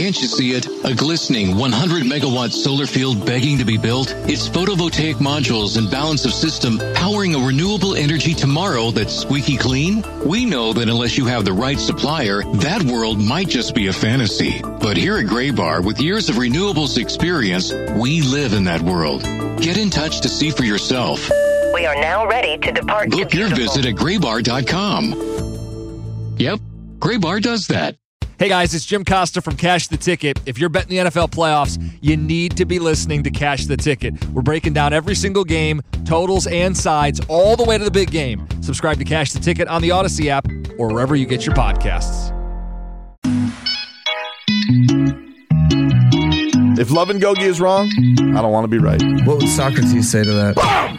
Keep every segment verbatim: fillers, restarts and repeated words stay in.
Can't you see it? A glistening one hundred megawatt solar field begging to be built? It's photovoltaic modules and balance of system powering a renewable energy tomorrow that's squeaky clean? We know that unless you have the right supplier, that world might just be a fantasy. But here at Graybar, with years of renewables experience, we live in that world. Get in touch to see for yourself. We are now ready to depart. Book your visit at graybar dot com. Yep, Graybar does that. Hey guys, it's Jim Costa from Cash the Ticket. If you're betting the N F L playoffs, you need to be listening to Cash the Ticket. We're breaking down every single game, totals and sides, all the way to the big game. Subscribe to Cash the Ticket on the Odyssey app or wherever you get your podcasts. If Love and Gogi is wrong, I don't want to be right. What would Socrates say to that?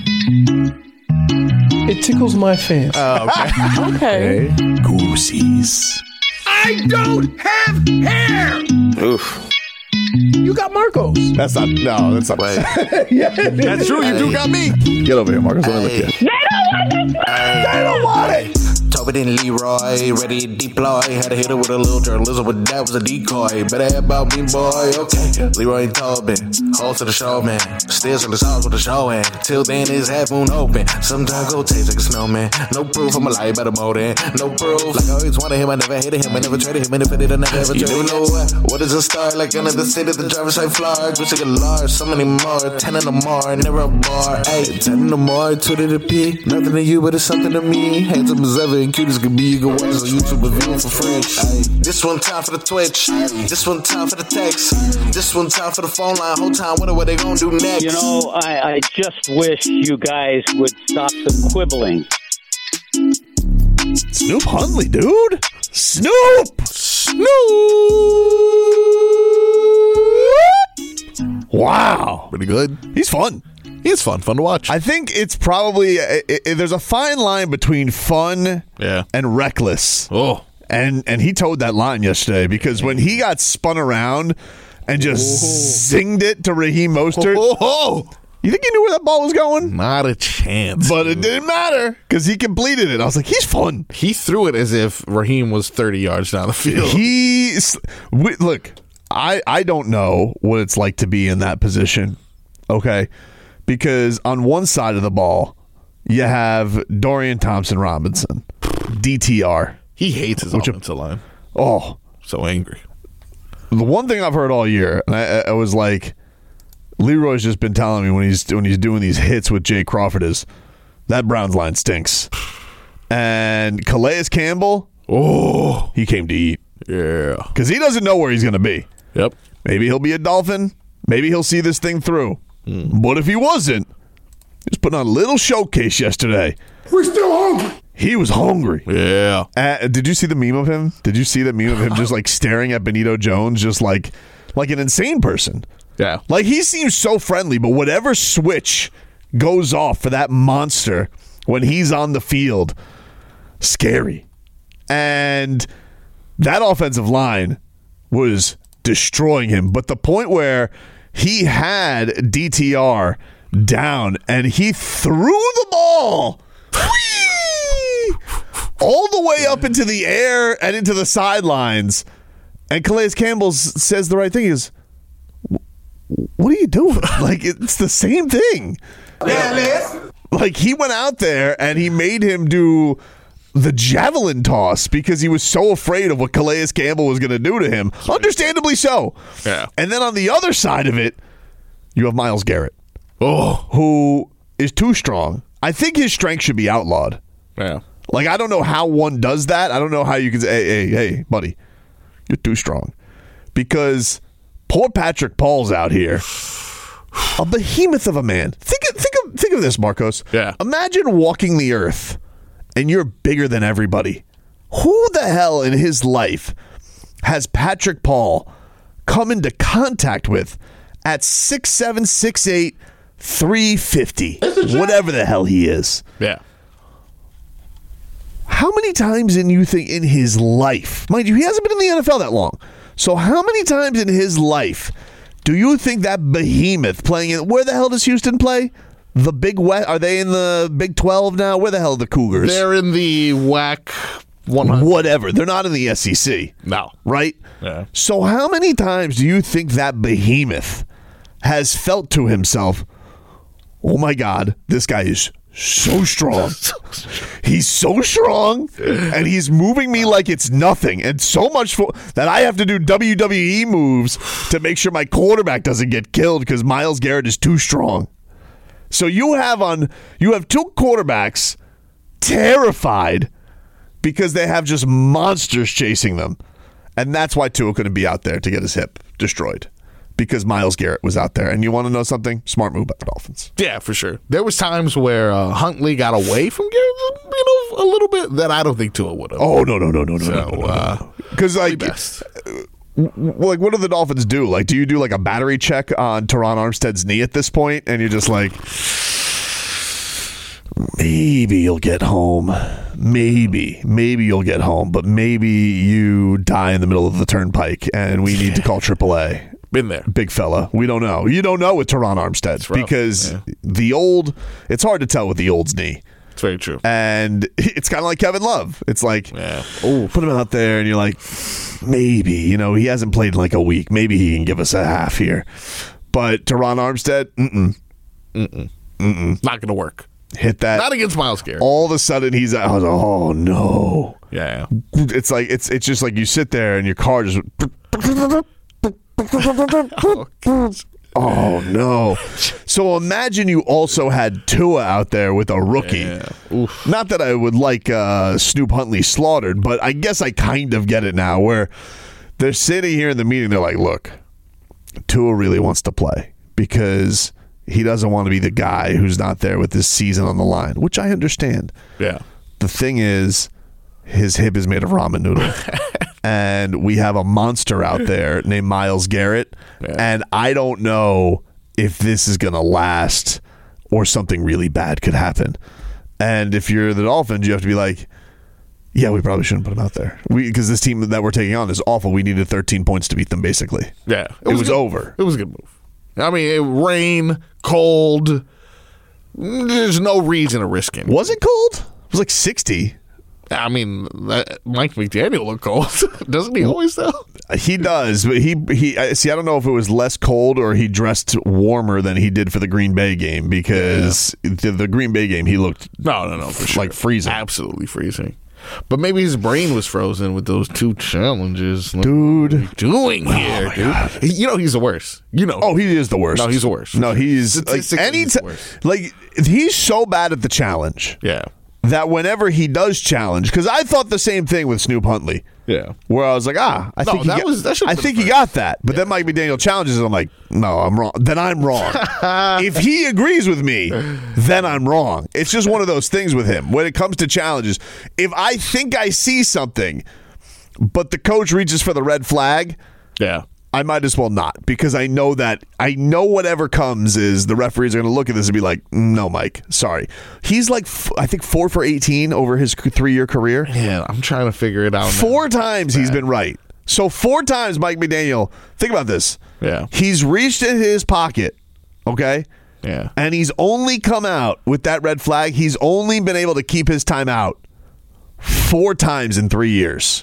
It tickles my face. Oh, okay. Okay. Goosies. I don't have hair. Oof. You got Marcos. That's not, no, that's not right. Yeah, that's true. You do got me. Get over here, Marcos. Let me look at you. They don't want it. They don't want it. Tobin and Leroy, ready to deploy. Had to hit it with a little journalism, but that was a decoy. Better have about me, boy. Okay, Leroy and Tobin, hold to the show, man. Steers from the stars with the show, and till then it's half moon open. Sometimes go taste like a snowman. No proof, I'm a lie about a motor. No proof, like I always wanted him, I never hated him, I never traded him, and if I did, I never ever traded him. You know what? What is a star? Like another city, the driver's side flag. Wish I could large, so many more. Ten in the more, never a bar. Eight, ten in the more, two to the P. Nothing to you, but it's something to me. Handsome as ever and cute as can be. You can watch us on YouTube and view it for free. Aye. This one time for the Twitch. This one time for the text. This one time for the phone line. Whole time wonder what they gonna do next. You know, I, I just wish you guys would stop the quibbling. Snoop Hundley, dude. Snoop. Snoop. Wow. Pretty good. He's fun. He's fun. Fun to watch. I think it's probably it, it, there's a fine line between fun yeah. and reckless. Oh. And and he towed that line yesterday because when he got spun around and just oh. zinged it to Raheem Mostert. Oh, oh, oh. You think he knew where that ball was going? Not a chance. But dude. It didn't matter because he completed it. I was like, he's fun. He threw it as if Raheem was thirty yards down the field. He we, look, I I don't know what it's like to be in that position. Okay. Because on one side of the ball, you have Dorian Thompson-Robinson, D T R. He hates his offensive line. Oh. So angry. The one thing I've heard all year, and I, I was like, Leroy's just been telling me when he's when he's doing these hits with Jay Crawford is, that Browns line stinks. And Calais Campbell, oh, he came to eat. Yeah. Because he doesn't know where he's going to be. Yep. Maybe he'll be a Dolphin. Maybe he'll see this thing through. Mm. But if he wasn't, he was putting on a little showcase yesterday. We're still hungry. He was hungry. Yeah. Uh, did you see the meme of him? Did you see the meme of him just like staring at Benito Jones just like like an insane person? Yeah. Like he seems so friendly, but whatever switch goes off for that monster when he's on the field, scary. And that offensive line was destroying him. But the point where he had D T R down, and he threw the ball all the way up into the air and into the sidelines. And Calais Campbell says the right thing is, what are you doing? Like, it's the same thing. Yeah, like, he went out there, and he made him do the javelin toss because he was so afraid of what Calais Campbell was going to do to him. Understandably so. Yeah. And then on the other side of it, you have Myles Garrett, oh, who is too strong. I think his strength should be outlawed. Yeah. Like, I don't know how one does that. I don't know how you can say, hey, hey, hey, buddy, you're too strong. Because poor Patrick Paul's out here, a behemoth of a man. Think of, think of, think of this, Marcos. Yeah. Imagine walking the earth and you're bigger than everybody. Who the hell in his life has Patrick Paul come into contact with at six seven, six eight, three fifty, whatever the hell he is? Yeah. How many times in you think in his life, mind you, he hasn't been in the N F L that long. So how many times in his life do you think that behemoth playing in, where the hell does Houston play? The Big West? Are they in the Big twelve now? Where the hell are the Cougars? They're in the W A C whatever. They're not in the S E C. No. Right? Yeah. So how many times do you think that behemoth has felt to himself, oh my God, this guy is so strong. He's so strong, and he's moving me like it's nothing, and so much for, that I have to do W W E moves to make sure my quarterback doesn't get killed because Myles Garrett is too strong. So you have on you have two quarterbacks terrified because they have just monsters chasing them, and that's why Tua couldn't be out there to get his hip destroyed. Because Myles Garrett was out there. And you want to know something? Smart move by the Dolphins. Yeah, for sure. There was times where uh, Huntley got away from Garrett, you know, a little bit that I don't think Tua would have. Oh, no, no, no, no, no, so, no, no, no. Uh, Because, like, best. like, what do the Dolphins do? Like, do you do, like, a battery check on Teron Armstead's knee at this point? And you're just like, maybe you'll get home. Maybe. Maybe you'll get home. But maybe you die in the middle of the turnpike and we need to call triple A. Been there. Big fella. We don't know. You don't know with Teron Armstead because yeah. the old, it's hard to tell with the old's knee. It's very true. And it's kind of like Kevin Love. It's like, yeah. oh, put him out there and you're like, maybe, you know, he hasn't played in like a week. Maybe he can give us a half here. But Teron Armstead, mm-mm. Mm-mm. Mm-mm. Not going to work. Hit that. Not against Myles Garrett. All of a sudden he's out. Oh, no. Yeah. It's like, it's, it's just like you sit there and your car just... oh, oh no. So imagine you also had Tua out there with a rookie. Yeah. Not that I would like uh, Snoop Huntley slaughtered, but I guess I kind of get it now where they're sitting here in the meeting. They're like, look, Tua really wants to play because he doesn't want to be the guy who's not there with this season on the line, which I understand. Yeah. The thing is, his hip is made of ramen noodle. And we have a monster out there named Myles Garrett. Yeah. And I don't know if this is going to last or something really bad could happen. And if you're the Dolphins, you have to be like, yeah, we probably shouldn't put him out there. Because this team that we're taking on is awful. We needed thirteen points to beat them, basically. Yeah. It, it was, was over. It was a good move. I mean, it, rain, cold. There's no reason to risk it. Was it cold? It was like sixty. I mean, Mike McDaniel looked cold, doesn't he always though? He does, but he he see. I don't know if it was less cold or he dressed warmer than he did for the Green Bay game because yeah. the, the Green Bay game he looked no no no for sure. like freezing, absolutely freezing. But maybe his brain was frozen with those two challenges, dude. What are you doing here, oh dude? God. You know he's the worst. You know, oh, he is the worst. No, he's the worst. No, he's like any t- like he's so bad at the challenge. Yeah. That whenever he does challenge, because I thought the same thing with Snoop Huntley. Yeah. Where I was like, ah, I no, think, he that got, was, that I think he got that. But yeah. then Mike McDaniel challenges and I'm like, no, I'm wrong. Then I'm wrong. If he agrees with me, then I'm wrong. It's just one of those things with him. When it comes to challenges, if I think I see something, but the coach reaches for the red flag, yeah, I might as well not, because I know that I know whatever comes is the referees are going to look at this and be like, no, Mike, sorry. He's like, I think four for eighteen over his three-year career. Yeah, I'm trying to figure it out. Four now. times he's been right. So four times Mike McDaniel, think about this. Yeah. He's reached in his pocket, okay? Yeah. And he's only come out with that red flag. He's only been able to keep his time out four times in three years.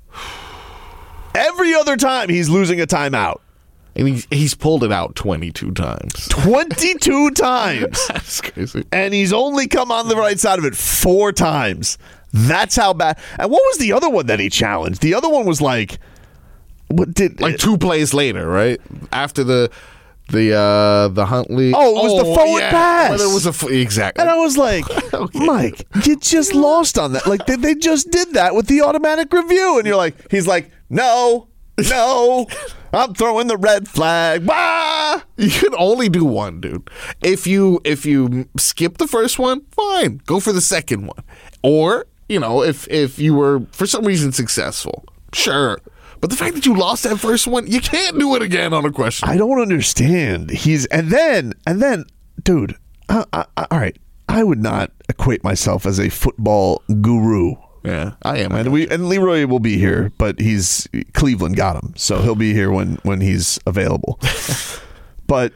Every other time, he's losing a timeout. And he's, he's pulled it out twenty-two times. twenty-two times. That's crazy. And he's only come on the right side of it four times. That's how bad. And what was the other one that he challenged? The other one was like, what did like two plays later, right? After the the uh, the Huntley. Oh, it was oh, the forward yeah. pass. But it was a exactly. And I was like, okay. Mike, you just lost on that. Like they, they just did that with the automatic review, and you're like, he's like, no, no, I'm throwing the red flag. Bah! You can only do one, dude. If you if you skip the first one, fine, go for the second one. Or you know, if if you were for some reason successful, sure. But the fact that you lost that first one, you can't do it again on a question. I don't understand. He's and then and then, dude. Uh, uh, all right, I would not equate myself as a football guru. Yeah, I am. And we and Leroy will be here, but he's Cleveland got him, so he'll be here when when he's available. But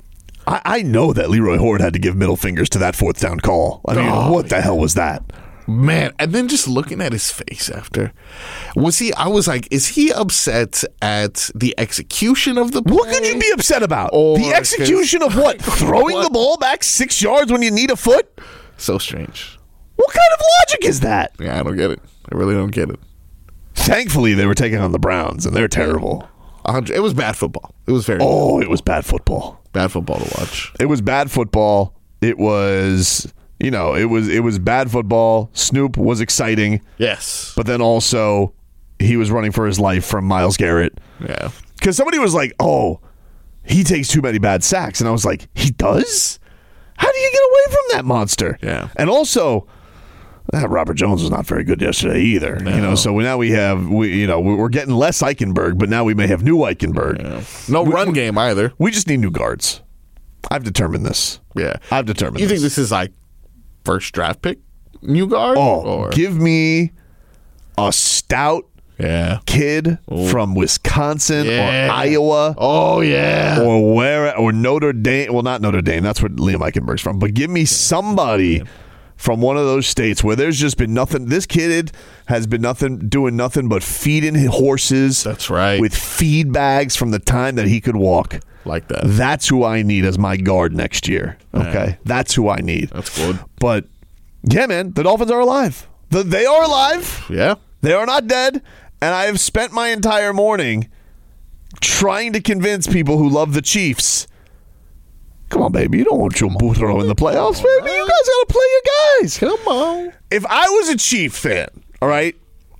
I, I know that Leroy Horde had to give middle fingers to that fourth down call. I mean, oh, what the hell was that? Man, and then just looking at his face after, was he? I was like, is he upset at the execution of the play? What could you be upset about? Or the execution of what? Throwing what? the ball back six yards when you need a foot? So strange. What kind of logic is that? Yeah, I don't get it. I really don't get it. Thankfully, they were taking on the Browns, and they're terrible. It was bad football. It was very Oh, bad. it was bad football. Bad football to watch. It was bad football. It was, you know, it was it was bad football. Snoop was exciting. Yes. But then also, he was running for his life from Myles Garrett. Yeah. Because somebody was like, oh, he takes too many bad sacks. And I was like, he does? How do you get away from that monster? Yeah. And also, uh, Robert Jones was not very good yesterday either. No. You know, so now we have, we you know, we're getting less Eichenberg, but now we may have new Eichenberg. Yeah. No we, run we, game either. We just need new guards. I've determined this. Yeah. I've determined You this. think this is like first draft pick new guard? Oh, or? give me a stout yeah. kid Ooh. from Wisconsin Yeah. or Iowa. Oh, yeah. Or where or Notre Dame. Well, not Notre Dame. That's where Liam Eichenberg's from. But give me somebody from one of those states where there's just been nothing. This kid has been nothing, doing nothing but feeding horses. That's right. With feed bags from the time that he could walk. Like that. That's who I need as my guard next year. Okay, Man. that's who I need. That's good. But yeah, man, the Dolphins are alive. The, they are alive. Yeah. They are not dead. And I have spent my entire morning trying to convince people who love the Chiefs. Come on, baby. You don't want Joe Burrow in the playoffs, baby. You guys got to play your guys. Come on. If I was a Chief fan, all right,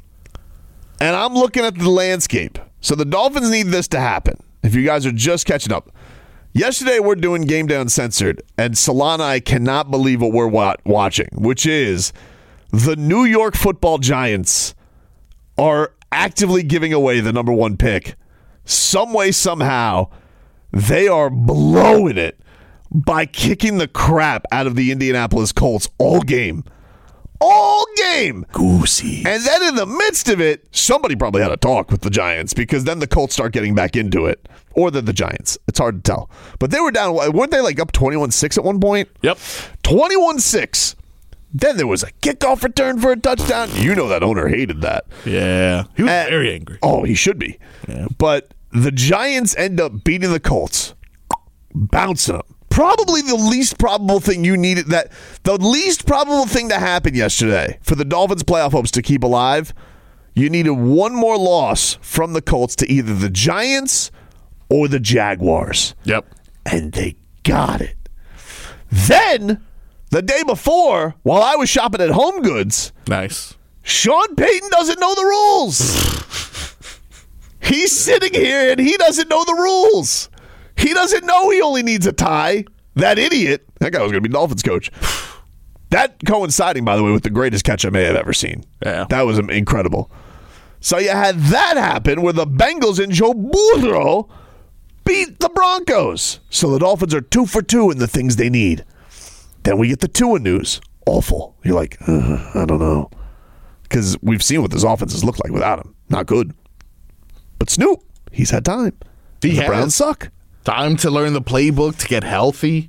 and I'm looking at the landscape, so the Dolphins need this to happen. If you guys are just catching up. Yesterday, we're doing Game Day Uncensored, and Solana and I cannot believe what we're wa- watching, which is the New York Football Giants are actively giving away the number one pick. Some way, somehow, they are blowing it by kicking the crap out of the Indianapolis Colts all game. All game. Goosey. And then in the midst of it, somebody probably had a talk with the Giants because then the Colts start getting back into it. Or the, the Giants. It's hard to tell. But they were down, weren't they like up twenty-one six at one point? Yep. twenty-one six. Then there was a kickoff return for a touchdown. You know that owner hated that. Yeah. He was And- very angry. Oh, he should be. Yeah. But the Giants end up beating the Colts, bouncing them. Probably the least probable thing you needed, that the least probable thing to happen yesterday for the Dolphins' playoff hopes to keep alive, you needed one more loss from the Colts to either the Giants or the Jaguars. Yep. And they got it. Then, the day before, while I was shopping at Home Goods, Nice. Sean Payton doesn't know the rules. He's sitting here and he doesn't know the rules. He doesn't know he only needs a tie. That idiot. That guy was going to be Dolphins coach. That coinciding, by the way, with the greatest catch I may have ever seen. Yeah. That was incredible. So you had that happen where the Bengals and Joe Burrow beat the Broncos. So the Dolphins are two for two in the things they need. Then we get the Tua news. Awful. You're like, uh, I don't know. Because we've seen what this offenses look like without him. Not good. But Snoop, he's had time. He the has. Browns suck. Time to learn the playbook to get healthy.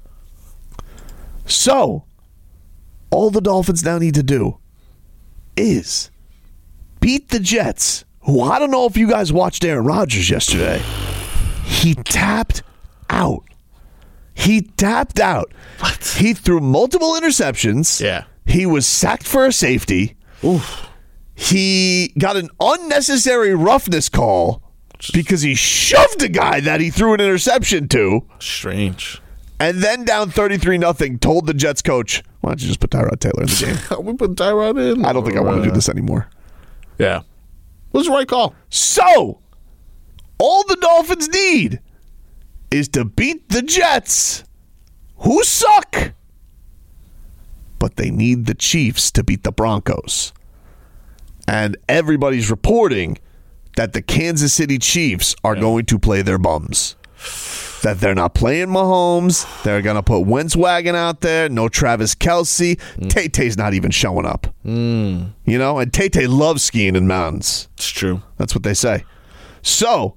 So, all the Dolphins now need to do is beat the Jets, who I don't know if you guys watched Aaron Rodgers yesterday. He tapped out. He tapped out. What? He threw multiple interceptions. Yeah. He was sacked for a safety. Oof. He got an unnecessary roughness call because he shoved a guy that he threw an interception to. Strange. And then down thirty-three nothing, told the Jets coach, why don't you just put Tyrod Taylor in the game? We put Tyrod in. I don't think I want to do this anymore. Yeah. It was the right call. So, all the Dolphins need is to beat the Jets, who suck. But they need the Chiefs to beat the Broncos. And everybody's reporting that the Kansas City Chiefs are yeah. going to play their bums. That they're not playing Mahomes. They're going to put Wentzwagen out there. No Travis Kelce. Mm. Tay-Tay's not even showing up. Mm. You know, and Tay-Tay loves skiing in mountains. It's true. That's what they say. So,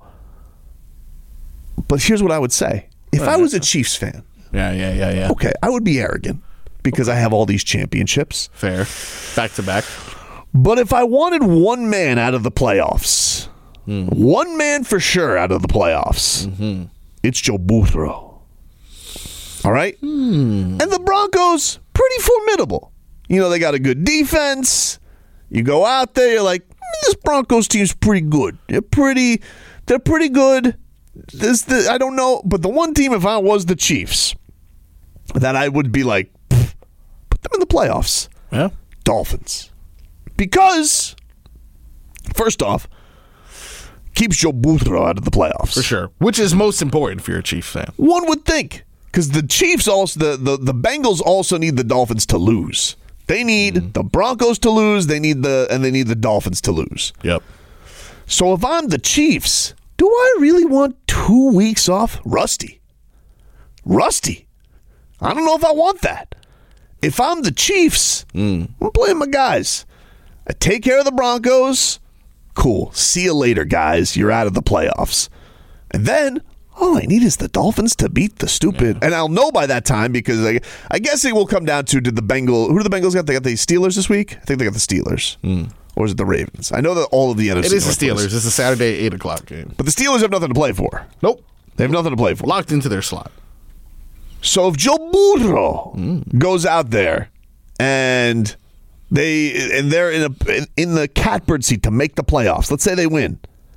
but here's what I would say. If I was a Chiefs fan. Yeah, yeah, yeah, yeah. Okay, I would be arrogant. because I have all these championships. Fair. Back to back. But if I wanted one man out of the playoffs, mm. one man for sure out of the playoffs, mm-hmm. it's Joe Burrow. All right? Mm. And the Broncos, pretty formidable. You know, they got a good defense. You go out there, you're like, this Broncos team's pretty good. They're pretty, they're pretty good. This, the, I don't know, but the one team, if I was the Chiefs, that I would be like, put them in the playoffs. Yeah. Dolphins. Because, first off, keeps Joe Burrow out of the playoffs. For sure. Which is most important if you're a Chiefs fan. One would think. Because the Chiefs also, the, the, the Bengals also need the Dolphins to lose. They need mm-hmm. the Broncos to lose, they need the and they need the Dolphins to lose. Yep. So if I'm the Chiefs, do I really want two weeks off? Rusty. Rusty. I don't know if I want that. If I'm the Chiefs, mm. I'm playing my guys. I take care of the Broncos. Cool. See you later, guys. You're out of the playoffs. And then all I need is the Dolphins to beat the stupid. Yeah. And I'll know by that time because I, I guess it will come down to did the Bengals, who do the Bengals got? They got the Steelers this week? I think they got the Steelers. Mm. Or is it the Ravens? I know that all of the N F C. It is the Steelers. It's a Saturday eight o'clock game. But the Steelers have nothing to play for. Nope. They have nothing to play for. Locked into their slot. So if Joe Burrow mm. goes out there and they and they're in a in the catbird seat to make the playoffs, let's say they win,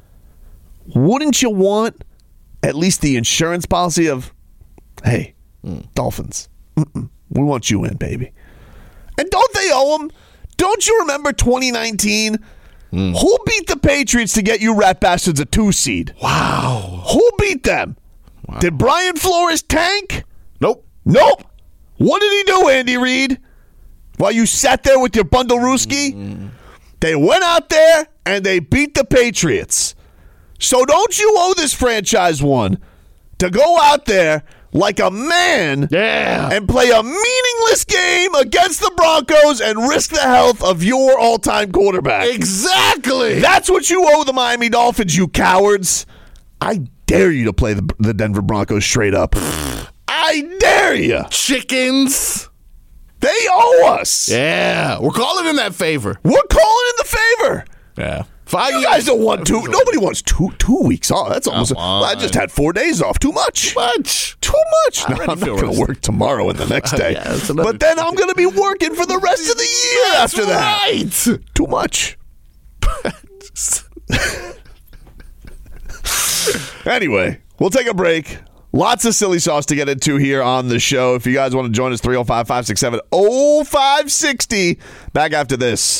wouldn't you want at least the insurance policy of, hey, mm. Dolphins, mm-mm, we want you in, baby. And don't they owe them? Don't you remember twenty nineteen? Mm. Who beat the Patriots to get you rat bastards a two seed? Wow. Who beat them? Wow. Did Brian Flores tank? Nope. Nope. What did he do, Andy Reid? While you sat there with your bundle Rooski? Mm. They went out there and they beat the Patriots. So don't you owe this franchise one to go out there like a man yeah. and play a meaningless game against the Broncos and risk the health of your all-time quarterback. Exactly. That's what you owe the Miami Dolphins, you cowards. I dare you to play the, the Denver Broncos straight up. I dare you. Chickens. They owe us. Yeah. We're calling in that favor. We're calling in the favor. Yeah. Five you guys don't want two. Nobody wants two two weeks off. That's almost. Well, I just had four days off. Too much. Too much. Too much. No, I'm not going to work tomorrow and the next day. yeah, but then I'm going to be working for the rest of the year that's after that. Right. Too much. Anyway, we'll take a break. Lots of silly sauce to get into here on the show. If you guys want to join us, three oh five, five six seven, oh five six oh. Back after this.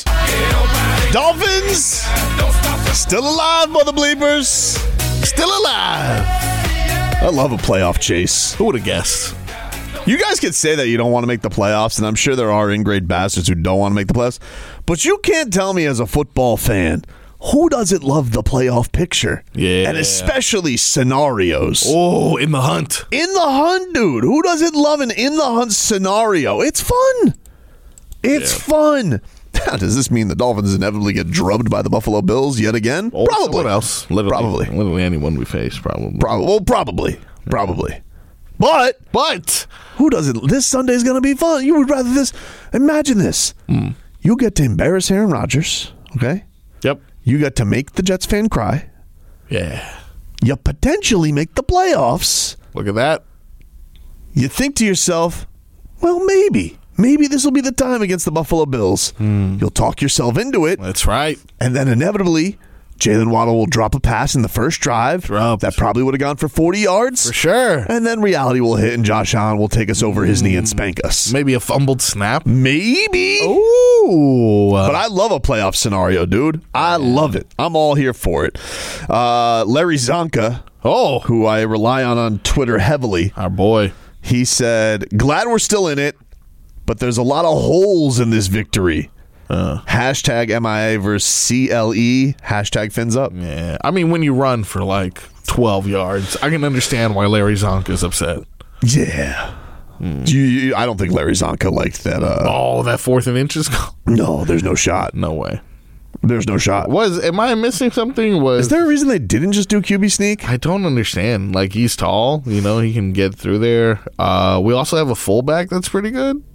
Dolphins still alive, mother bleepers. Still alive. I love a playoff chase. Who would have guessed? You guys could say that you don't want to make the playoffs, and I'm sure there are ingrate bastards who don't want to make the playoffs, but you can't tell me as a football fan, who doesn't love the playoff picture? Yeah. And especially scenarios. Oh, in the hunt. In the hunt, dude. Who doesn't love an in the hunt scenario? It's fun. It's yeah. fun. Now, does this mean the Dolphins inevitably get drubbed by the Buffalo Bills yet again? Or probably. Someone else. Literally, probably. Literally anyone we face, probably. Probably. Well, probably. Probably. But, but, who doesn't? This Sunday's going to be fun. You would rather this. Imagine this. Mm. You get to embarrass Aaron Rodgers, okay? Yep. You got to make the Jets fan cry. Yeah. You potentially make the playoffs. Look at that. You think to yourself, well, maybe. Maybe this will be the time against the Buffalo Bills. Mm. You'll talk yourself into it. That's right. And then inevitably, Jalen Waddle will drop a pass in the first drive. Drop. That probably would have gone for forty yards. For sure. And then reality will hit and Josh Allen will take us over his knee and spank us. Maybe a fumbled snap. Maybe. Ooh. But I love a playoff scenario, dude. I love it. I'm all here for it. Uh, Larry Zonka, oh, who I rely on on Twitter heavily. Our boy. He said, glad we're still in it, but there's a lot of holes in this victory. Uh, hashtag M I A versus C L E. Hashtag fins up. Yeah. I mean, when you run for like twelve yards, I can understand why Larry Zonka is upset. Yeah. Mm. You, you, I don't think Larry Zonka liked that. Uh, oh, that fourth and inches? No, there's no shot. No way. There's no shot. Was Am I missing something? Was Is there a reason they didn't just do Q B sneak? I don't understand. Like, he's tall. You know, he can get through there. Uh, we also have a fullback that's pretty good.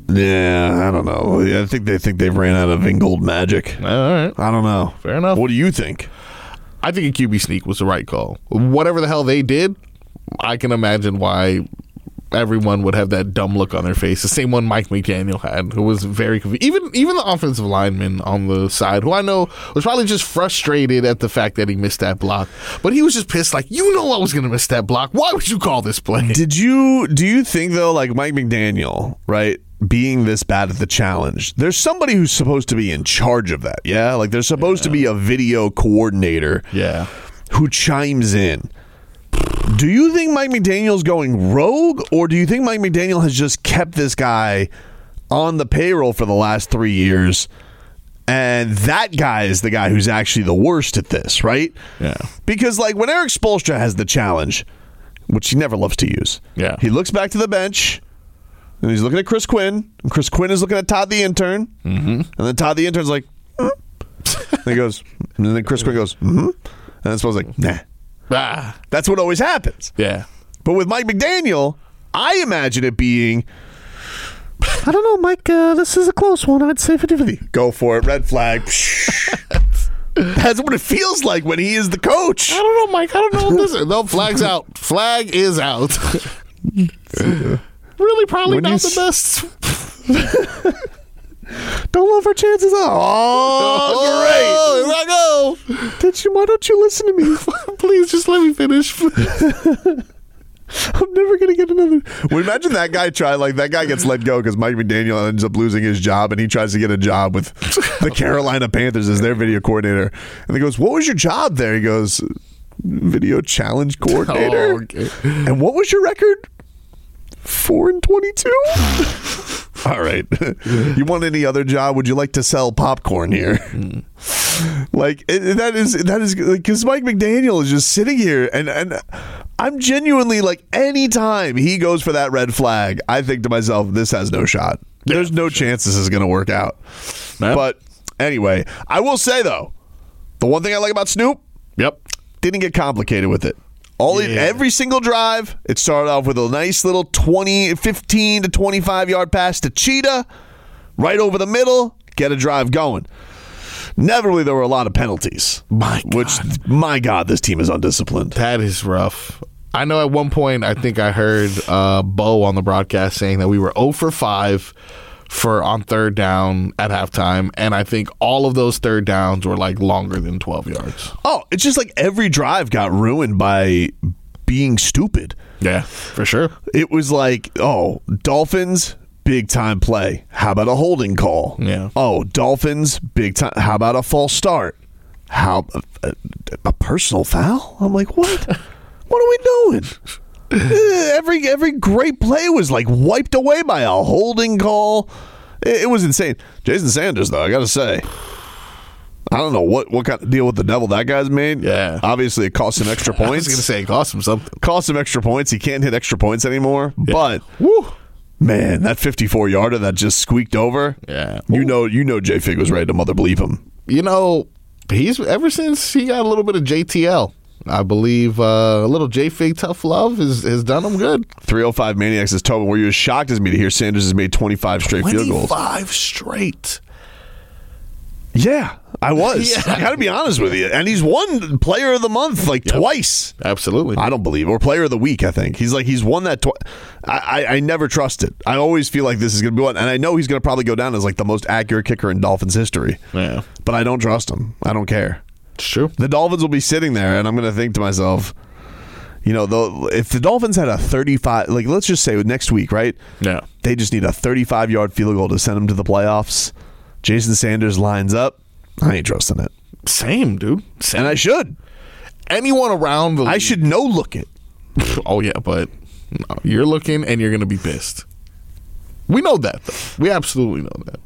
Yeah, I don't know. I think they think they've ran out of Ingold magic. All right. I don't know. Fair enough. What do you think? I think a Q B sneak was the right call. Whatever the hell they did, I can imagine why everyone would have that dumb look on their face. The same one Mike McDaniel had, who was very confused. Even even the offensive lineman on the side, who I know was probably just frustrated at the fact that he missed that block. But he was just pissed, like, you know I was going to miss that block. Why would you call this play? Did you, do you think, though, like Mike McDaniel, right, being this bad at the challenge, there's somebody who's supposed to be in charge of that, yeah? Like, there's supposed yeah. to be a video coordinator yeah. who chimes in. Do you think Mike McDaniel's going rogue, or do you think Mike McDaniel has just kept this guy on the payroll for the last three years, and that guy is the guy who's actually the worst at this, right? Yeah. Because, like, when Eric Spoelstra has the challenge, which he never loves to use, yeah, he looks back to the bench, and he's looking at Chris Quinn, and Chris Quinn is looking at Todd the intern, mm-hmm. and then Todd the intern's like, mm. and he goes, and then Chris Quinn goes, mm-hmm. and then Spoelstra's like, nah. Ah. That's what always happens. Yeah. But with Mike McDaniel, I imagine it being, I don't know, Mike, uh, this is a close one. I'd say fifty-fifty. Go for it. Red flag. That's what it feels like when he is the coach. I don't know, Mike. I don't know if this is. No, flag's out. Flag is out. Really, probably when not the best. Don't love our chances. Oh, oh great. Here I go. Did you, why don't you listen to me? Please, just let me finish. I'm never going to get another. Well, imagine that guy try, like, that guy gets let go because Mike McDaniel ends up losing his job, and he tries to get a job with the Carolina Panthers as their video coordinator. And he goes, what was your job there? He goes, video challenge coordinator. Oh, okay. And what was your record? Four and twenty-two. All right. You want any other job? Would you like to sell popcorn here? Mm. Like it, that is that is because Mike McDaniel is just sitting here, and and I'm genuinely like, anytime he goes for that red flag, I think to myself, this has no shot. There's yeah, no sure. chance this is going to work out. No. But anyway, I will say though, the one thing I like about Snoop, yep, didn't get complicated with it. All yeah. every single drive, it started off with a nice little twenty, fifteen to twenty-five yard pass to Cheetah, right over the middle, get a drive going. Inevitably, there were a lot of penalties. My God. Which, my God, this team is undisciplined. That is rough. I know at one point, I think I heard uh, Bo on the broadcast saying that we were zero for five for on third down at halftime, and I think all of those third downs were like longer than twelve yards. Oh, it's just like every drive got ruined by being stupid. Yeah, for sure. It was like, oh, Dolphins, big time play. How about a holding call? Yeah. Oh, Dolphins, big time. How about a false start? How a, a personal foul? I'm like, what? What are we doing? every every great play was like wiped away by a holding call. It, it was insane. Jason Sanders, though, I gotta say, I don't know what, what kind of deal with the devil that guy's made. Yeah, obviously it cost him extra points. I was gonna say it cost him something. Cost him extra points. He can't hit extra points anymore. Yeah. But woo, man, that fifty-four yarder that just squeaked over. Yeah, you know, you know, J Fig was ready to mother bleep him. You know, he's ever since he got a little bit of J T L. I believe uh, a little J-Fig tough love has, has done him good. three oh five Maniacs is Tobin. Were you as shocked as me to hear Sanders has made twenty-five straight field goals? twenty-five straight. Yeah, I was. Yeah. I got to be honest with you. And he's won Player of the Month like yep. twice. Absolutely. I don't believe. Or Player of the Week, I think. He's like, he's won that twice. I, I, I never trust it. I always feel like this is going to be one. And I know he's going to probably go down as like the most accurate kicker in Dolphins history. Yeah. But I don't trust him. I don't care. It's true. The Dolphins will be sitting there, and I'm going to think to myself, you know, the, if the Dolphins had a thirty-five, like let's just say next week, right? Yeah. They just need a thirty-five yard field goal to send them to the playoffs. Jason Sanders lines up. I ain't trusting it. Same, dude. Same. And I should. Anyone around the league. I should no look it. Oh, yeah, but no, you're looking, and you're going to be pissed. We know that, though. We absolutely know that.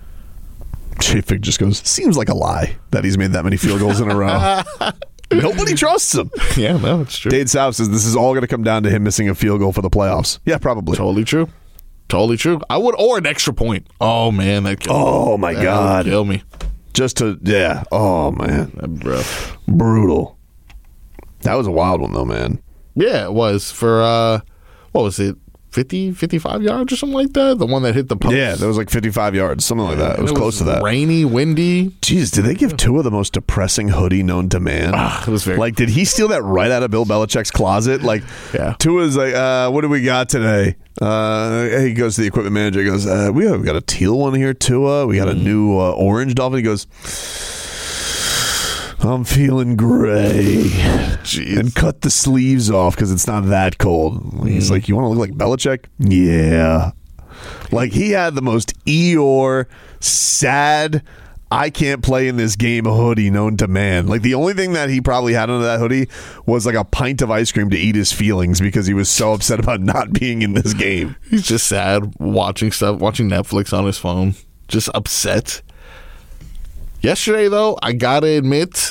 J-Fig just goes, seems like a lie that he's made that many field goals in a row. Nobody trusts him. Yeah, no, it's true. Dade South says this is all going to come down to him missing a field goal for the playoffs. Yeah, probably. Totally true. Totally true. I would, or an extra point. Oh, man, that killed Oh, me. my that God. Would kill me. Just to, yeah. Oh, man. That'd be rough. Brutal. That was a wild one, though, man. Yeah, it was. For, uh, what was it? fifty, fifty-five yards or something like that. The one that hit the post. Yeah, that was like fifty-five yards, something like that. It was, it close was to that. Rainy, windy. Jeez, did they give Tua the most depressing hoodie known to man? Ah, it was very like, did he steal that right out of Bill Belichick's closet? Like, yeah. Tua's like, uh, what do we got today? Uh, he goes to the equipment manager. He goes, uh, we, got, we got a teal one here, Tua. We got a new uh, orange Dolphin. He goes, I'm feeling gray. Jeez. And cut the sleeves off because it's not that cold. He's mm. like, you want to look like Belichick? Yeah. Like, he had the most Eeyore, sad, I can't play in this game hoodie known to man. Like, the only thing that he probably had under that hoodie was like a pint of ice cream to eat his feelings because he was so upset about not being in this game. He's just sad watching stuff, watching Netflix on his phone. Just upset. Yesterday, though, I gotta admit,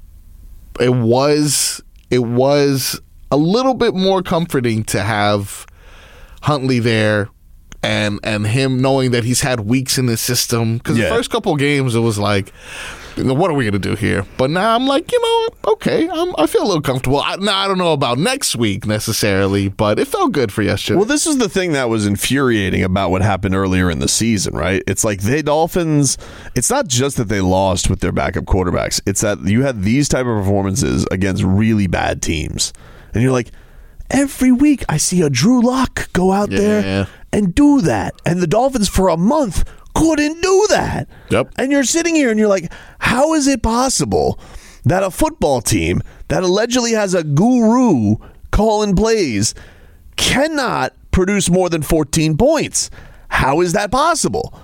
it was it was a little bit more comforting to have Huntley there and and him knowing that he's had weeks in the system. Because yeah. the first couple of games, it was like, what are we gonna do here? But now I'm like, you know, okay, I'm, I feel a little comfortable. I, now I don't know about next week necessarily, but it felt good for yesterday. Well, this is the thing that was infuriating about what happened earlier in the season, right? It's like the Dolphins, it's not just that they lost with their backup quarterbacks. It's that you had these type of performances against really bad teams. And you're like, every week I see a Drew Lock go out yeah. there and do that. And the Dolphins for a month couldn't do that. Yep. And you're sitting here and you're like, how is it possible that a football team that allegedly has a guru calling plays cannot produce more than fourteen points? How is that possible?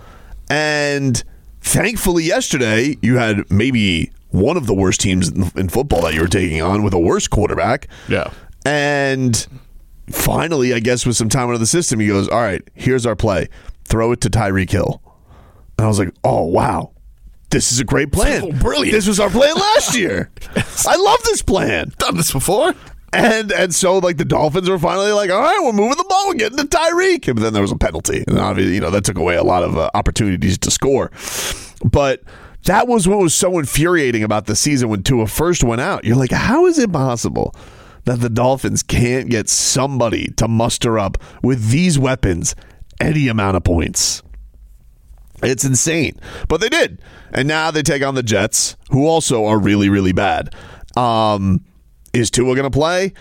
And thankfully yesterday you had maybe one of the worst teams in, in football that you were taking on with a worse quarterback. Yeah. And finally, I guess with some time out of the system, he goes, all right, here's our play. Throw it to Tyreek Hill. And I was like, oh, wow. This is a great plan. Oh, brilliant. This was our plan last year. I love this plan. Done this before. And and so, like, the Dolphins were finally like, all right, we're moving the ball. We're getting to Tyreek. But then there was a penalty. And obviously, you know, that took away a lot of uh, opportunities to score. But that was what was so infuriating about the season when Tua first went out. You're like, how is it possible that the Dolphins can't get somebody to muster up with these weapons any amount of points? It's insane. But they did. And now they take on the Jets, who also are really, really bad. Um, is Tua going to play?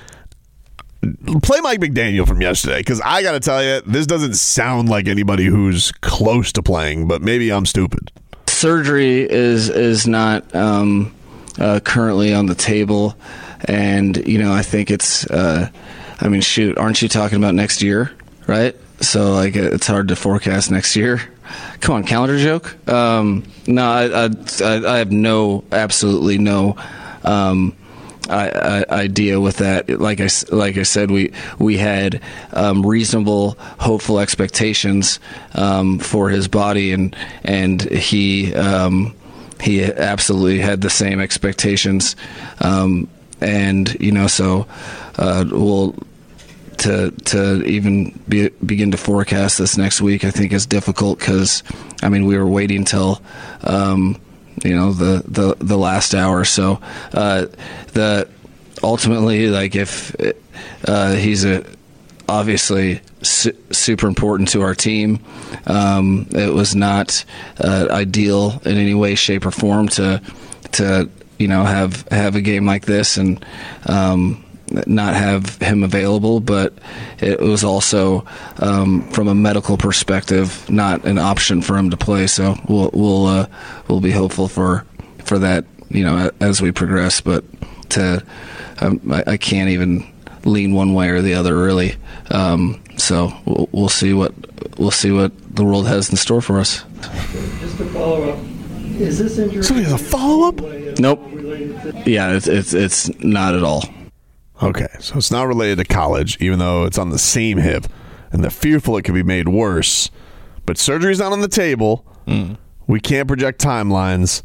Play Mike McDaniel from yesterday, because I got to tell you, this doesn't sound like anybody who's close to playing, but maybe I'm stupid. Surgery is, is not um, uh, currently on the table. And, you know, I think it's, uh, I mean, shoot, aren't you talking about next year, right? So, like, it's hard to forecast next year. Come on, calendar joke? Um, no, I, I, I have no, absolutely no um, I, I, idea with that. Like I, like I said, we we had um, reasonable, hopeful expectations um, for his body, and and he um, he absolutely had the same expectations, um, and you know, so uh, we'll. To to even be, begin to forecast this next week, I think is difficult because, I mean, we were waiting till, um, you know, the, the, the last hour. So uh, the ultimately, like, if uh, he's a obviously su- super important to our team, um, it was not uh, ideal in any way, shape, or form to to you know have have a game like this and. Um, not have him available, but it was also um, from a medical perspective not an option for him to play. So we'll we'll uh, we'll be hopeful for for that, you know, as we progress. But to um, I, I can't even lean one way or the other really. Um, so we'll, we'll see what we'll see what the world has in store for us. Just to follow up, is this injury? Somebody has a follow up? Nope. Yeah, it's it's it's not at all. Okay, so it's not related to college, even though it's on the same hip, and they're fearful it could be made worse. But surgery's not on the table. Mm. We can't project timelines.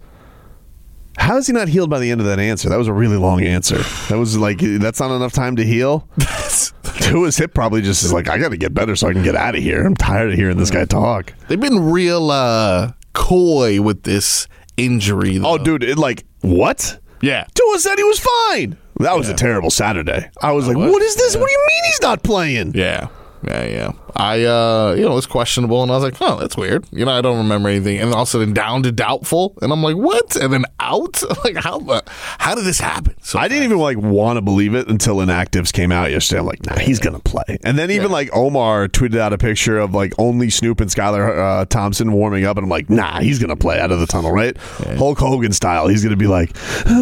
How is he not healed by the end of that answer? That was a really long answer. That was like, that's not enough time to heal? To his hip probably just is like, I got to get better so I can get out of here. I'm tired of hearing this guy talk. They've been real uh, coy with this injury, though. Oh, dude, it like, what? Yeah. Tua said he was fine. That was yeah. a terrible Saturday. I was that like, was, what is this? Yeah. What do you mean he's not playing? Yeah. Yeah, yeah. I, uh, you know, it was questionable, and I was like, oh, that's weird. You know, I don't remember anything. And all of a sudden, down to doubtful, and I'm like, what? And then out? Like, how How did this happen? So I didn't even, like, want to believe it until inactives came out yesterday. I'm like, nah, he's going to play. And then even, yeah. like, Omar tweeted out a picture of, like, only Snoop and Skylar uh, Thompson warming up, and I'm like, nah, he's going to play out of the tunnel, right? Yeah. Hulk Hogan style. He's going to be like...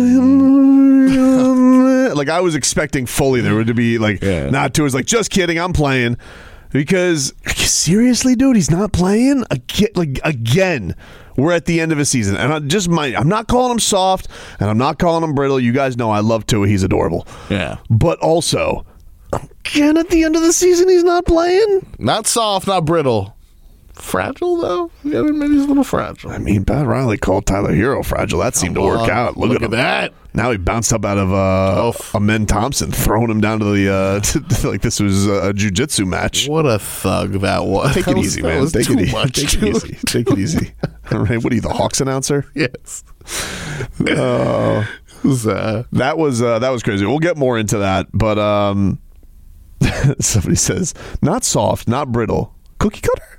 Like, I was expecting fully there would be, like, yeah. not two. It's like, just kidding, I'm playing. Because, seriously, dude, he's not playing? Again, like, again, we're at the end of a season. And I just might, I'm not calling him soft, and I'm not calling him brittle. You guys know I love Tua. He's adorable. Yeah. But also, again, at the end of the season, he's not playing? Not soft, not brittle. Fragile, though? Yeah, maybe he's a little fragile. I mean, Pat Riley called Tyler Hero fragile. That seemed Come to work on. out. Look, Look at, at him. that. Now he bounced up out of uh, Amen Thompson, throwing him down to the, uh, to, like this was a jiu-jitsu match. What a thug that was. Take it easy, that man. Was Take, too it, much, take it easy. Take it easy. All right, what are you, the Hawks announcer? Yes. Uh, uh, that was uh, that was crazy. We'll get more into that, but um, somebody says, not soft, not brittle. Cookie cutter?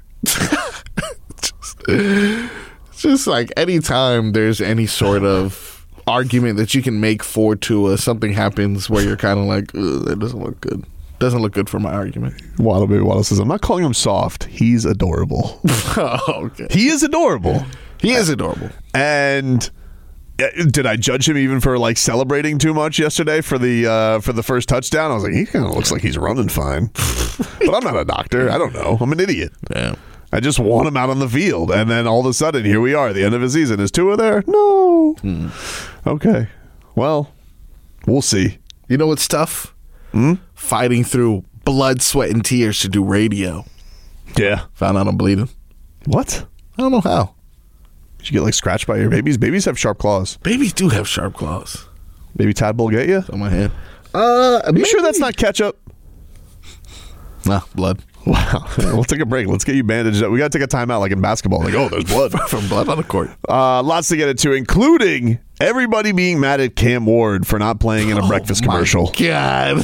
just, just like anytime there's any sort of argument that you can make for Tua, something happens where you're kind of like, that doesn't look good. Doesn't look good for my argument. Waddle Baby Waddle says, I'm not calling him soft. He's adorable. Oh, okay. He is adorable. He is adorable. And did I judge him even for like celebrating too much yesterday for the uh, for the first touchdown? I was like, he kind of looks like he's running fine. But I'm not a doctor. I don't know. I'm an idiot. Yeah. I just want him out on the field. And then all of a sudden, here we are, the end of his season. Is Tua there? No. Hmm. Okay. Well, we'll see. You know what's tough? Hmm? Fighting through blood, sweat, and tears to do radio. Yeah. Found out I'm bleeding. What? I don't know how. Did you get like scratched by your babies? Babies have sharp claws. Babies do have sharp claws. Baby tadpole get you? On my hand. Uh, Are you sure that's not ketchup? Nah, blood. Wow. We'll take a break. Let's get you bandaged up. We got to take a timeout like in basketball. Like, oh, there's blood. From blood on the court. Uh, lots to get into, including everybody being mad at Cam Ward for not playing in a oh breakfast commercial. God.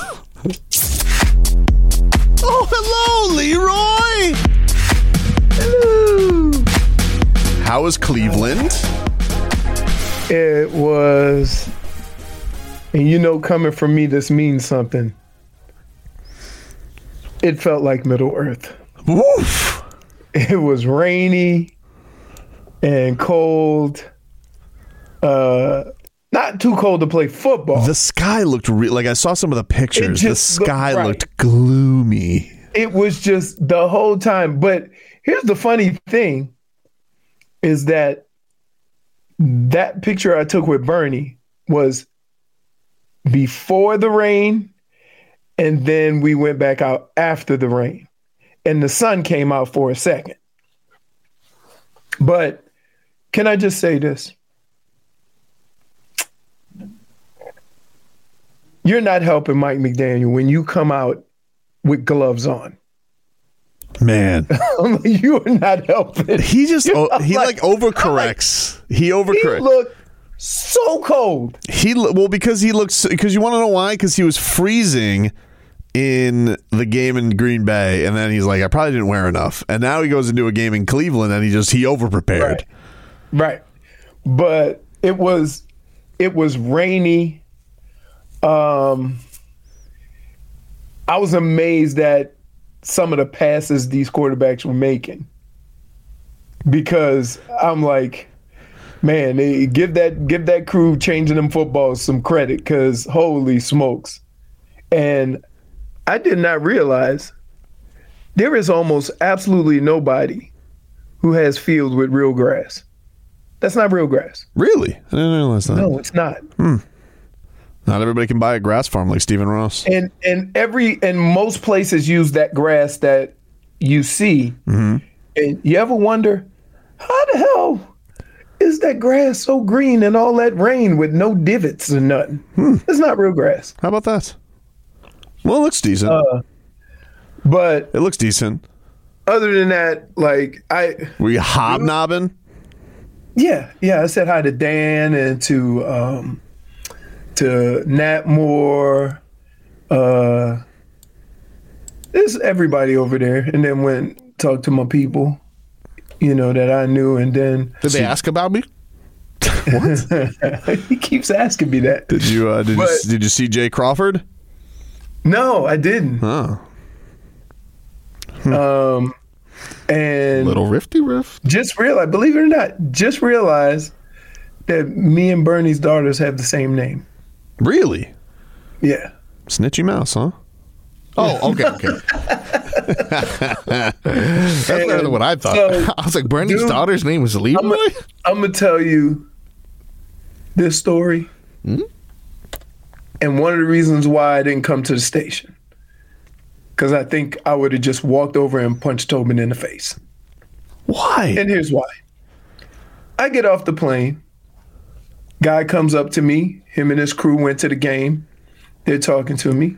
Oh, hello, Leroy. Hello. How was Cleveland? It was, and you know, coming from me, this means something. It felt like Middle Earth. Woof. It was rainy and cold. Uh, not too cold to play football. The sky looked re- like I saw some of the pictures. The sky looked, right. looked gloomy. It was just the whole time. But here's the funny thing is that that picture I took with Bernie was before the rain. And then we went back out after the rain. And the sun came out for a second. But can I just say this? You're not helping Mike McDaniel when you come out with gloves on. Man. You are not helping. He just, oh, he like, like overcorrects. Like, he overcorrects. He looked so cold. He Well, because he looks, because you want to know why? Because he was freezing in the game in Green Bay, and then he's like, I probably didn't wear enough. And now he goes into a game in Cleveland, and he just, he overprepared. Right. Right. But it was, it was rainy. Um, I was amazed at some of the passes these quarterbacks were making, because I'm like, man, they give that give that crew changing them footballs some credit, because holy smokes. And I did not realize there is almost absolutely nobody who has fields with real grass. That's not real grass. Really? I didn't realize that. No, it's not. Hmm. Not everybody can buy a grass farm like Stephen Ross. And and every and most places use that grass that you see. Mm-hmm. And you ever wonder, how the hell is that grass so green and all that rain with no divots and nothing? Hmm. It's not real grass. How about that? Well, it looks decent. Uh, but it looks decent. Other than that, like I were you hobnobbing? Yeah, yeah. I said hi to Dan and to um, to Nat Moore, uh, There's everybody over there. And then went talked to my people, you know, that I knew. And then did they ask about me? What? He keeps asking me that. Did you uh, did, but, you did you see Jay Crawford? No, I didn't. Oh. Hmm. Um, and little rifty rift. Just realized, believe it or not, just realized that me and Bernie's daughters have the same name. Really? Yeah. Snitchy mouse, huh? Oh, okay, okay. That's better than what I thought. So, I was like, Bernie's dude, daughter's name was Leroy? I'm, I'm going to tell you this story. Hmm? And one of the reasons why I didn't come to the station. Because I think I would have just walked over and punched Tobin in the face. Why? And here's why. I get off the plane. Guy comes up to me. Him and his crew went to the game. They're talking to me.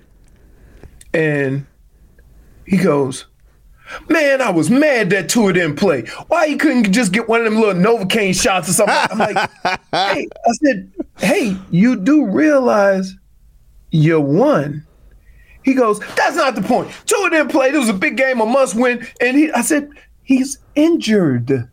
And he goes, man, I was mad that Tua didn't play. Why you couldn't just get one of them little Novocaine shots or something? I'm like, hey, I said, hey, you do realize you won. He goes, that's not the point. Tua didn't play. This was a big game, a must win. And he, I said, he's injured.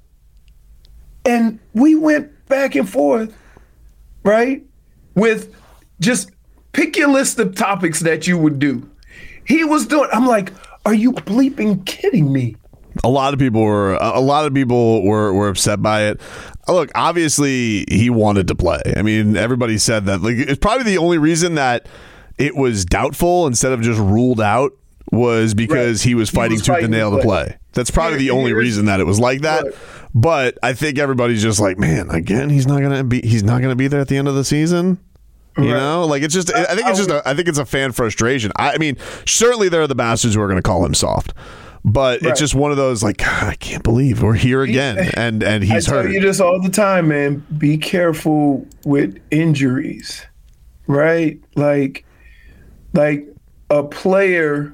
And we went back and forth, right? With just pick your list of topics that you would do. He was doing, I'm like, are you bleeping kidding me? A lot of people were a lot of people were, were upset by it. Look, obviously he wanted to play. I mean, everybody said that. Like, it's probably the only reason that it was doubtful instead of just ruled out was because right. he was fighting he was tooth and nail to play. play. That's probably the only reason that it was like that. Right. But I think everybody's just like, man, again, he's not gonna be he's not gonna be there at the end of the season. You right. know, like it's just. I think it's just. A, I think it's a fan frustration. I, I mean, certainly there are the bastards who are going to call him soft, but right. it's just one of those like, God, I can't believe we're here again, and and he's I tell hurt. You this all the time, man. Be careful with injuries, right? Like, like a player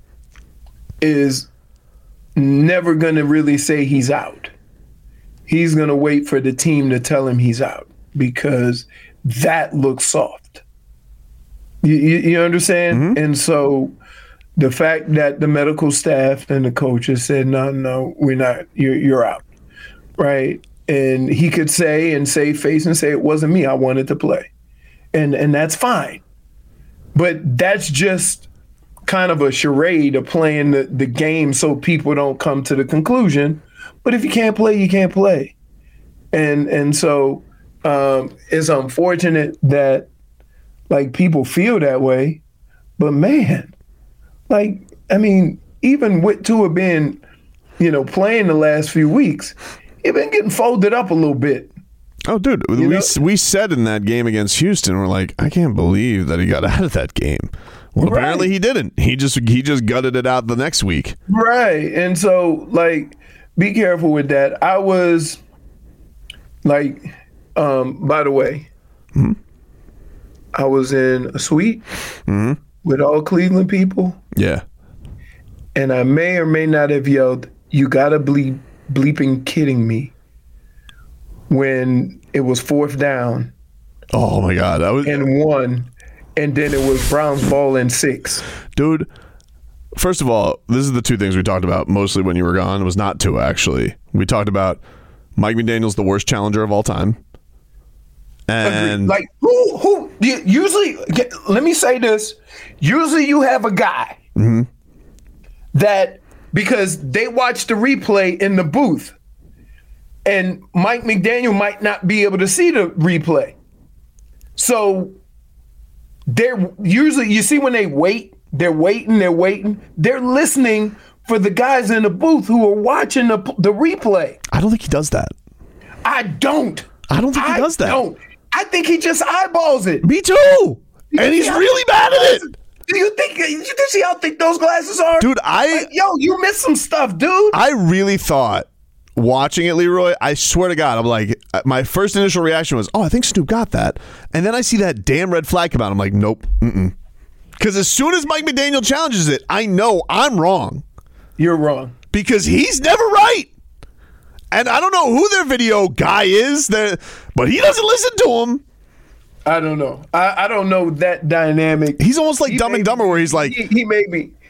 is never going to really say he's out. He's going to wait for the team to tell him he's out because that looks soft. You, you, you understand? Mm-hmm. And so the fact that the medical staff and the coaches said, no, no, we're not, you're, you're out, right? And he could say and save face and say, it wasn't me, I wanted to play. And and that's fine. But that's just kind of a charade of playing the, the game so people don't come to the conclusion. But if you can't play, you can't play. And and so um, it's unfortunate that like people feel that way. But man, like, I mean, even with Tua being, you know, playing the last few weeks, he been getting folded up a little bit. Oh, dude, you we know? we said in that game against Houston, we're like, I can't believe that he got out of that game. Well, right. Apparently he didn't. He just he just gutted it out the next week. Right. And so, like, be careful with that. I was, like, um, by the way, mm-hmm. I was in a suite mm-hmm. with all Cleveland people. Yeah. And I may or may not have yelled, you gotta bleep, bleeping kidding me, when it was fourth down. Oh, my God. That was and one. And then it was Browns ball and six. Dude, first of all, this is the two things we talked about mostly when you were gone. It was not Tua, actually. We talked about Mike McDaniel's the worst challenger of all time. And Agreed. Like, who, who, usually, let me say this. Usually you have a guy mm-hmm. that, because they watch the replay in the booth, and Mike McDaniel might not be able to see the replay. So they're usually, you see when they wait, they're waiting, they're waiting. They're listening for the guys in the booth who are watching the the replay. I don't think he does that. I don't. I don't think he I does that. Don't. I think he just eyeballs it. Me too. And he's really bad at it. Do you think, you see how thick those glasses are? Dude, I... Like, yo, you missed some stuff, dude. I really thought, watching it, Leroy, I swear to God, I'm like, my first initial reaction was, oh, I think Snoop got that. And then I see that damn red flag come out. I'm like, nope, mm-mm. Because as soon as Mike McDaniel challenges it, I know I'm wrong. You're wrong. Because he's never right. And I don't know who their video guy is, but he doesn't listen to him. I don't know. I, I don't know that dynamic. He's almost like he Dumb and Dumber, where he's like... He, he made me...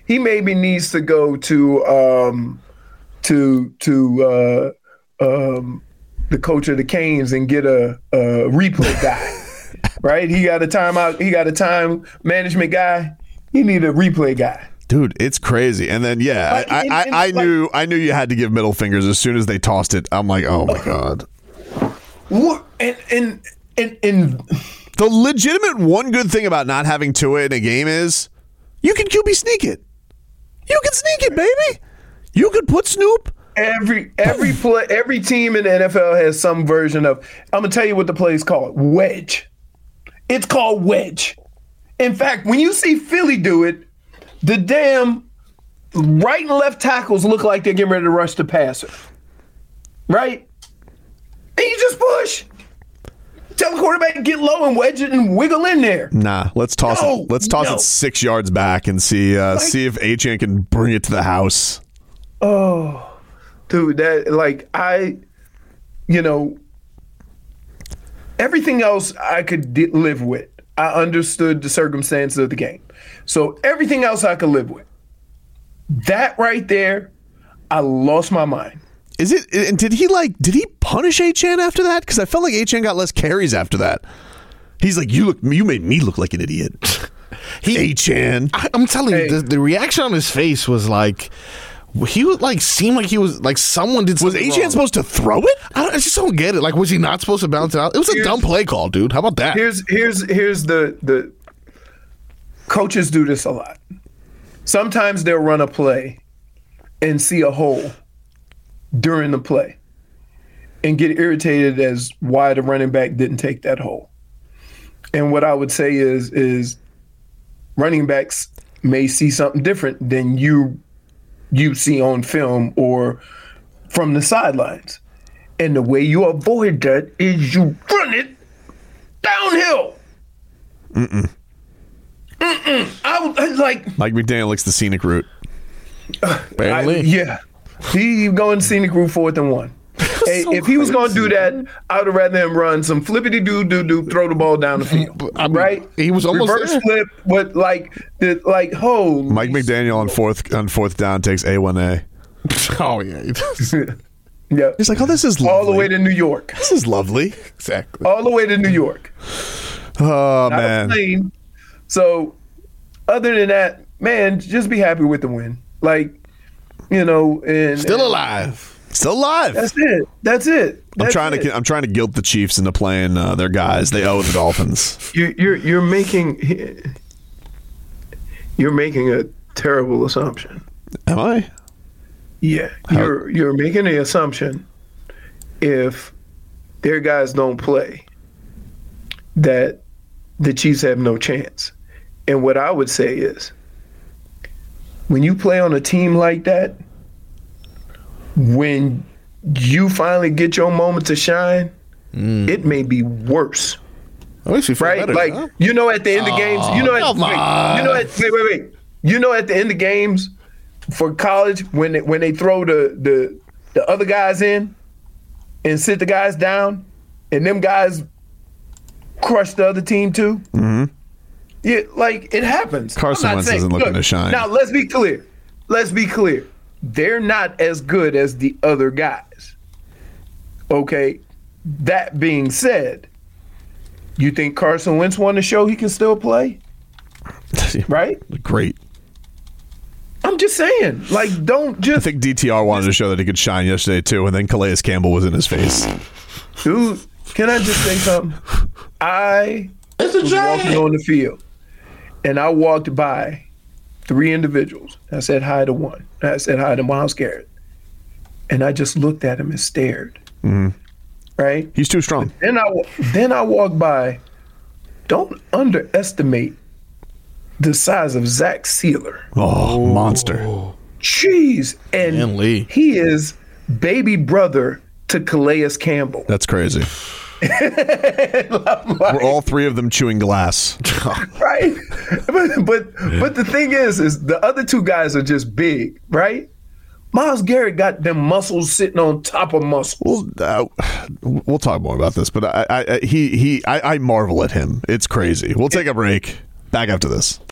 he maybe needs to go to um, to to uh, um, the coach of the Canes and get a, a replay guy. Right? He got a timeout. He got a time management guy. He need a replay guy. Dude, it's crazy. And then yeah, Like, I, and- I, and I like- knew I knew you had to give middle fingers as soon as they tossed it. I'm like, oh my god. What? And and and and the legitimate one good thing about not having Tua in a game is you can Q B sneak it. You can sneak it, baby. You could put Snoop. Every every play, every team in the N F L has some version of. I'm gonna tell you what the play is called: wedge. It's called wedge. In fact, when you see Philly do it, the damn right and left tackles look like they're getting ready to rush the passer. Right? And you just push. Tell the quarterback to get low and wedge it and wiggle in there. Nah, let's toss No, it. Let's toss no. it six yards back and see uh, Like- see if Achane can bring it to the house. Oh, dude, that like I, you know, everything else I could di- live with. I understood the circumstances of the game, so everything else I could live with. That right there, I lost my mind. Is it? And did he like? Did he punish Achane after that? Because I felt like Achane got less carries after that. He's like, you look, you made me look like an idiot. He, Achane. I, I'm telling Hey. you, the, the reaction on his face was like, he would like seem like he was like someone did Was something Achane wrong. supposed to throw it? I, don't, I just don't get it. Like, was he not supposed to bounce it out? It was a Here's- dumb play call, dude. How about that? Here's here's here's the the coaches do this a lot. Sometimes they'll run a play and see a hole during the play and get irritated as why the running back didn't take that hole. And what I would say is is running backs may see something different than you you see on film or from the sidelines. And the way you avoid that is you run it downhill. Mm-mm. Mm-mm. I would I, like Mike McDaniel likes the scenic route. Apparently. I- yeah. He going scenic route fourth and one. Hey, if he was going to do that, I would have rather him run some flippity doo doo doo, throw the ball down the field. I mean, right? he was almost reverse there. flip, but like the like holy. Mike McDaniel on fourth on fourth down takes A one A. Oh yeah, he does. Yeah, He's like, oh, this is lovely. all the way to New York. This is lovely. Exactly. All the way to New York. Oh Not a man. plane. So, other than that, man, just be happy with the win. Like, you know, and Still and alive. Still alive. That's it. That's it. I'm That's trying it. to I'm trying to guilt the Chiefs into playing uh, their guys. They owe the Dolphins. You, you're you're making you're making a terrible assumption. Am I? Yeah, you're you're making the assumption if their guys don't play that the Chiefs have no chance. And what I would say is, when you play on a team like that, when you finally get your moment to shine, it may be worse. That makes me feel Right? better, Like, huh? you know, at the end of games, you know, at, come wait, on. you know, at, wait, wait, wait. You know, at the end of games for college, when they, when they throw the, the the other guys in and sit the guys down, and them guys crush the other team too. Mm-hmm. Yeah, like it happens. Carson I'm not Wentz saying- isn't looking look, to shine. Now let's be clear. Let's be clear. They're not as good as the other guys. Okay. That being said, you think Carson Wentz won to show he can still play? Right? Great. I'm just saying. Like, don't I just think D T R wanted to show that he could shine yesterday too, and then Calais Campbell was in his face. dude, can I just say something? I was walking on the field and I walked by three individuals. I said hi to one. I said hi to Myles Garrett. And I just looked at him and stared. Mm-hmm. Right? He's too strong. Then I then I walked by. Don't underestimate the size of Zach Sealer. Oh, monster. Jeez. And Man, Lee. he is baby brother to Calais Campbell. That's crazy. We're all three of them chewing glass. Right? But but but the thing is, is the other two guys are just big, right? Myles Garrett got them muscles sitting on top of muscles. Well, uh, we'll talk more about this, but I, I, I he he I, I marvel at him. It's crazy. We'll take a break. Back after this.